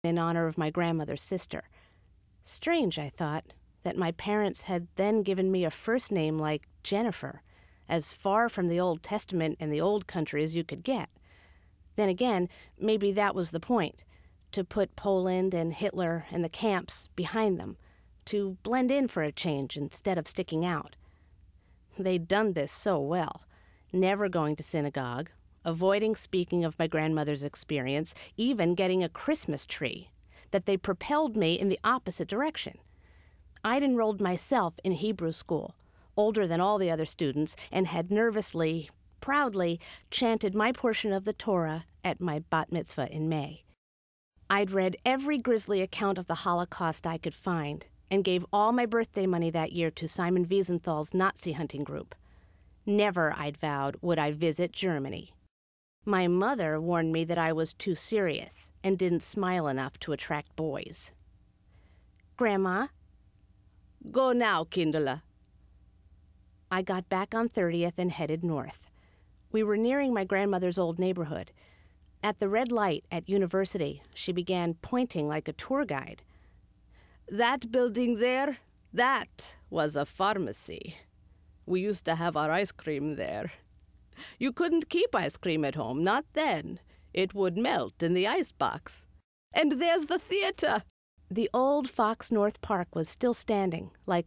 in honor of my grandmother's sister. Strange, I thought, that my parents had then given me a first name like Jennifer, as far from the Old Testament and the old country as you could get. Then again, maybe that was the point, to put Poland and Hitler and the camps behind them, to blend in for a change instead of sticking out. They'd done this so well, never going to synagogue, avoiding speaking of my grandmother's experience, even getting a Christmas tree, that they propelled me in the opposite direction. I'd enrolled myself in Hebrew school, older than all the other students, and had nervously, proudly chanted my portion of the Torah at my bat mitzvah in May. I'd read every grisly account of the Holocaust I could find, and gave all my birthday money that year to Simon Wiesenthal's Nazi hunting group. Never, I'd vowed, would I visit Germany. My mother warned me that I was too serious and didn't smile enough to attract boys. Grandma? Go now, Kindle. I got back on 30th and headed north. We were nearing my grandmother's old neighborhood. At the red light at University, she began pointing like a tour guide. That building there, that was a pharmacy. We used to have our ice cream there. You couldn't keep ice cream at home, not then. It would melt in the icebox. And there's the theater. The old Fox North Park was still standing, like